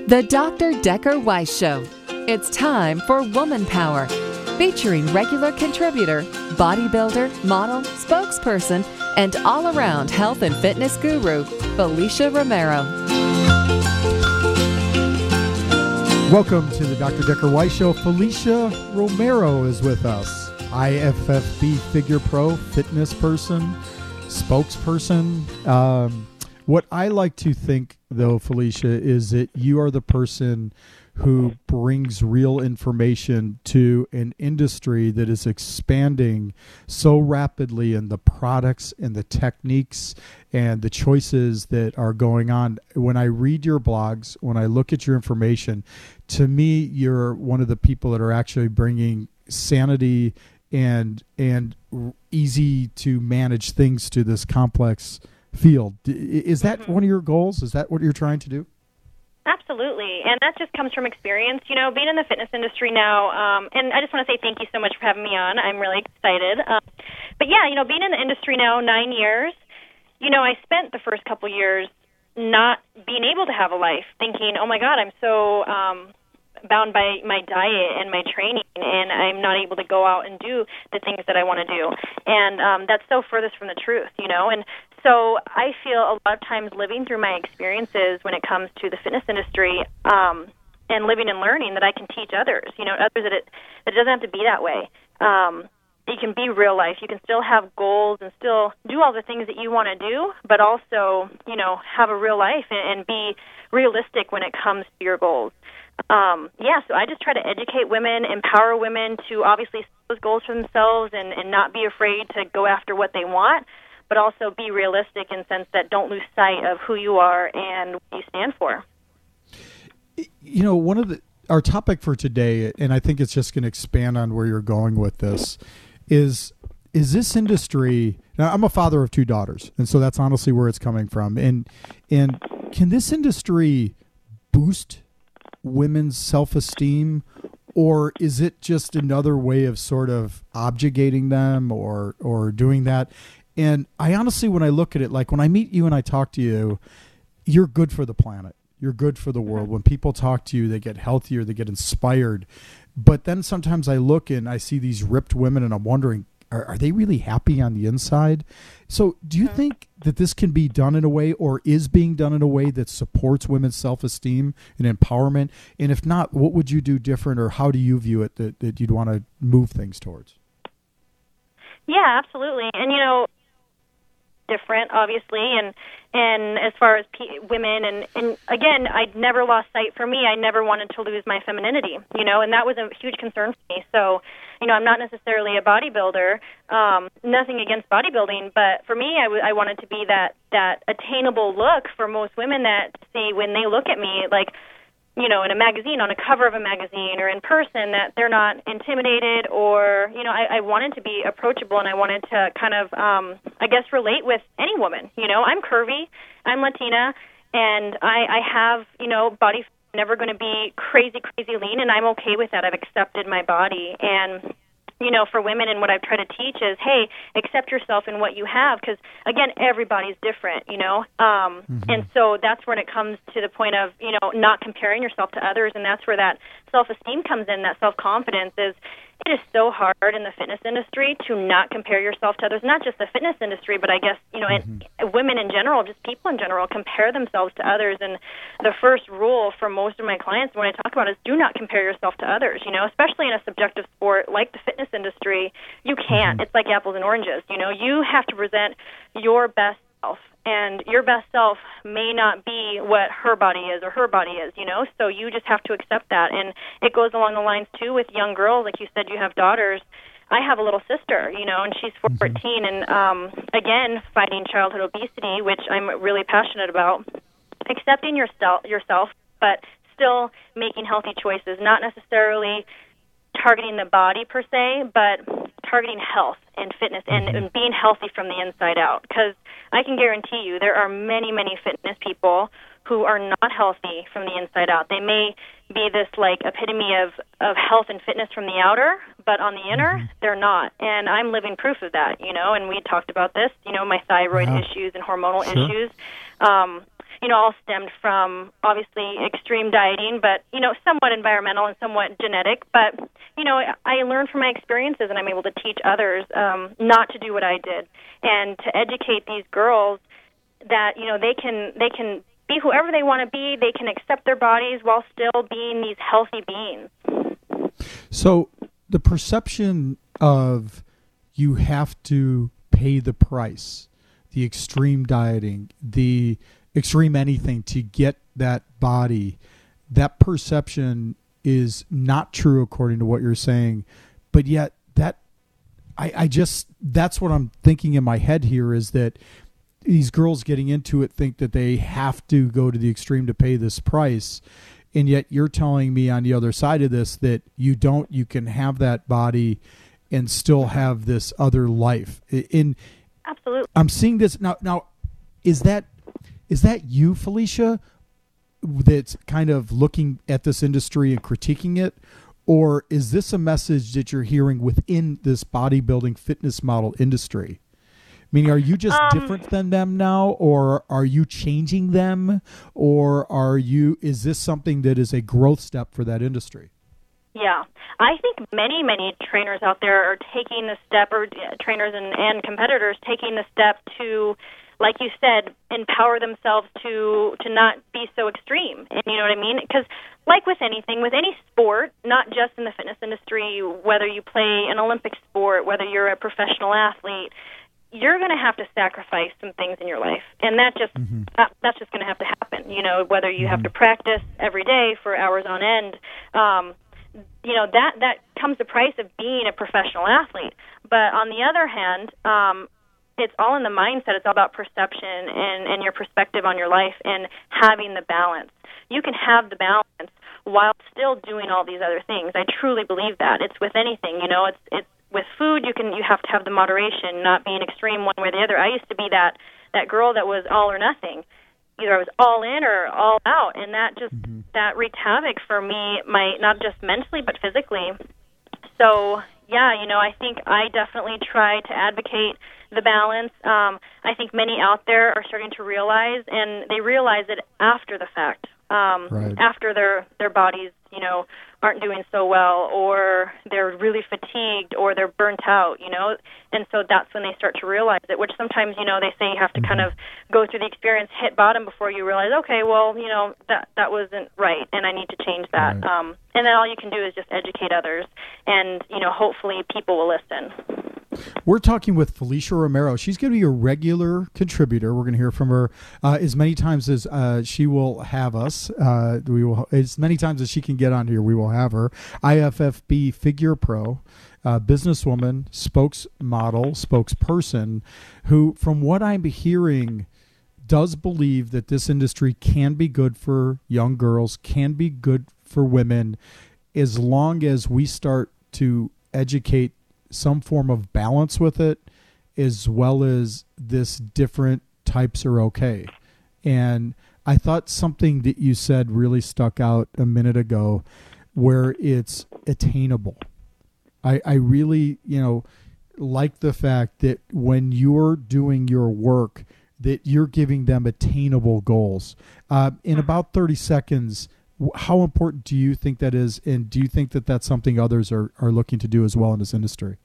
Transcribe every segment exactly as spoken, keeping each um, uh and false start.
The Doctor Decker Weiss Show. It's time for Woman Power, featuring regular contributor, bodybuilder, model, spokesperson, and all-around health and fitness guru, Felicia Romero. Welcome to the Doctor Decker Weiss Show. Felicia Romero is with us. I F F B Figure Pro, fitness person, spokesperson. Um, what I like to think, though, Felicia, is that you are the person who brings real information to an industry that is expanding so rapidly in the products and the techniques and the choices that are going on. When I read your blogs, when I look at your information, to me, you're one of the people that are actually bringing sanity and and easy to manage things to this complex field. Is that mm-hmm. one of your goals? Is that what you're trying to do? Absolutely, and that just comes from experience. You know, being in the fitness industry now, um, and I just want to say thank you so much for having me on. I'm really excited. Um, but yeah, you know, being in the industry now nine years, you know, I spent the first couple years not being able to have a life, thinking, oh my God, I'm so um, bound by my diet and my training, and I'm not able to go out and do the things that I want to do. And um, that's so furthest from the truth, you know, and so I feel a lot of times living through my experiences when it comes to the fitness industry um, and living and learning that I can teach others, you know, others that it, that it doesn't have to be that way. Um, it can be real life. You can still have goals and still do all the things that you want to do, but also, you know, have a real life and, and be realistic when it comes to your goals. Um, yeah, so I just try to educate women, empower women to obviously set those goals for themselves and, and not be afraid to go after what they want, but also be realistic in the sense that don't lose sight of who you are and what you stand for. You know, one of the our topic for today, and I think it's just going to expand on where you're going with this, is is this industry. Now, I'm a father of two daughters, and so that's honestly where it's coming from. And and can this industry boost women's self-esteem, or is it just another way of sort of objectating them or or doing that? And I honestly, when I look at it, like when I meet you and I talk to you, you're good for the planet. You're good for the world. When people talk to you, they get healthier, they get inspired. But then sometimes I look and I see these ripped women and I'm wondering, are, are they really happy on the inside? So do you think that this can be done in a way or is being done in a way that supports women's self-esteem and empowerment? And if not, what would you do different, or how do you view it that, that you'd want to move things towards? Yeah, absolutely. And, you know, different, obviously, and and as far as p- women, and, and again, I never lost sight. For me, I never wanted to lose my femininity, you know, and that was a huge concern for me. So, you know, I'm not necessarily a bodybuilder, um, nothing against bodybuilding, but for me, I, w- I wanted to be that, that attainable look for most women that see when they look at me, like, you know, in a magazine, on a cover of a magazine, or in person, that they're not intimidated, or, you know, I, I wanted to be approachable, and I wanted to kind of, um, I guess, relate with any woman. You know, I'm curvy, I'm Latina, and I, I have, you know, body, never going to be crazy, crazy lean, and I'm okay with that. I've accepted my body, and you know, for women, and what I've tried to teach is, hey, accept yourself in what you have, because, again, everybody's different, you know, um, mm-hmm. and so that's when it comes to the point of, you know, not comparing yourself to others, and that's where that self-esteem comes in, that self-confidence is, it is so hard in the fitness industry to not compare yourself to others, not just the fitness industry, but I guess, you know, mm-hmm. and women in general, just people in general, compare themselves to others. And the first rule for most of my clients when I talk about it is do not compare yourself to others, you know, especially in a subjective sport like the fitness industry. You can't. Mm-hmm. It's like apples and oranges, you know. You have to present your best self. And your best self may not be what her body is or her body is, you know, so you just have to accept that. And it goes along the lines, too, with young girls. Like you said, you have daughters. I have a little sister, you know, and she's fourteen. And, um, again, fighting childhood obesity, which I'm really passionate about, accepting yourself, yourself, but still making healthy choices, not necessarily targeting the body per se, but targeting health and fitness and, and being healthy from the inside out. Because I can guarantee you there are many, many fitness people who are not healthy from the inside out. They may be this like epitome of, of health and fitness from the outer, but on the inner, mm-hmm. they're not. And I'm living proof of that, you know, and we talked about this, you know, my thyroid yeah. issues and hormonal sure. issues. Um, you know, all stemmed from obviously extreme dieting, but, you know, somewhat environmental and somewhat genetic. But, you know, I learned from my experiences, and I'm able to teach others um, not to do what I did, and to educate these girls that, you know, they can they can be whoever they want to be. They can accept their bodies while still being these healthy beings. So the perception of you have to pay the price, the extreme dieting, the extreme anything to get that body, that perception is not true according to what you're saying. But yet that, I, I just, that's what I'm thinking in my head here, is that these girls getting into it think that they have to go to the extreme to pay this price. And yet you're telling me on the other side of this that you don't, you can have that body and still have this other life. In Absolutely. I'm seeing this now. Now, is that is that you, Felicia, that's kind of looking at this industry and critiquing it? Or is this a message that you're hearing within this bodybuilding fitness model industry? Meaning, are you just um, different than them now, or are you changing them, or are you, is this something that is a growth step for that industry? Yeah. I think many, many trainers out there are taking the step, or uh, trainers and, and competitors taking the step to, like you said, empower themselves to to not be so extreme. And you know what I mean? Because like with anything, with any sport, not just in the fitness industry, whether you play an Olympic sport, whether you're a professional athlete, you're going to have to sacrifice some things in your life, and that just mm-hmm. that, that's just going to have to happen. You know, whether you mm-hmm. have to practice every day for hours on end, um, you know that that comes the price of being a professional athlete. But on the other hand, um, it's all in the mindset. It's all about perception and and your perspective on your life and having the balance. You can have the balance while still doing all these other things. I truly believe that. It's with anything. You know, it's it's. With food, you can you have to have the moderation, not being extreme one way or the other. I used to be that that girl that was all or nothing. Either I was all in or all out, and that just mm-hmm. that wreaked havoc for me, my not just mentally but physically. So yeah, you know, I think I definitely try to advocate the balance. Um, I think many out there are starting to realize, and they realize it after the fact, um, right. after their their bodies, you know, aren't doing so well, or they're really fatigued, or they're burnt out, you know, and so that's when they start to realize it, which sometimes, you know, they say you have to kind of go through the experience, hit bottom before you realize, okay, well, you know, that that wasn't right, and I need to change that. Right. Um, and then all you can do is just educate others, and, you know, hopefully people will listen. We're talking with Felicia Romero. She's going to be a regular contributor. We're going to hear from her uh, as many times as uh, she will have us. Uh, we will as many times as she can get on here. We will have her. I F F B Figure Pro, uh, businesswoman, spokesmodel, spokesperson, who, from what I'm hearing, does believe that this industry can be good for young girls, can be good for women, as long as we start to educate some form of balance with it, as well as this different types are okay. And I thought something that you said really stuck out a minute ago, where it's attainable. I, I really, you know, like the fact that when you're doing your work, that you're giving them attainable goals. Uh, in about thirty seconds, how important do you think that is, and do you think that that's something others are, are looking to do as well in this industry?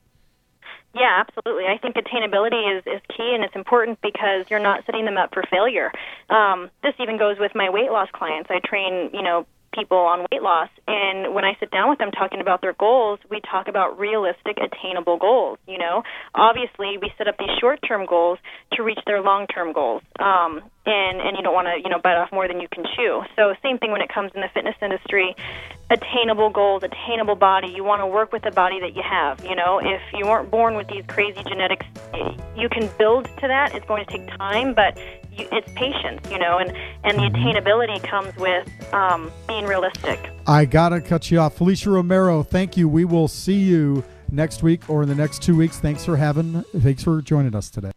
Yeah, absolutely. I think attainability is, is key, and it's important because you're not setting them up for failure. Um, this even goes with my weight loss clients. I train, you know, people on weight loss, and when I sit down with them talking about their goals, we talk about realistic, attainable goals. You know, obviously we set up these short-term goals to reach their long-term goals, um, and and you don't want to, you know, bite off more than you can chew. So same thing when it comes in the fitness industry. Attainable goals, attainable body. You want to work with the body that you have. You know, if you weren't born with these crazy genetics, you can build to that. It's going to take time, but you, it's patience, you know, and, and the attainability comes with um, being realistic. I got to cut you off. Felicia Romero, thank you. We will see you next week or in the next two weeks. Thanks for having, thanks for joining us today.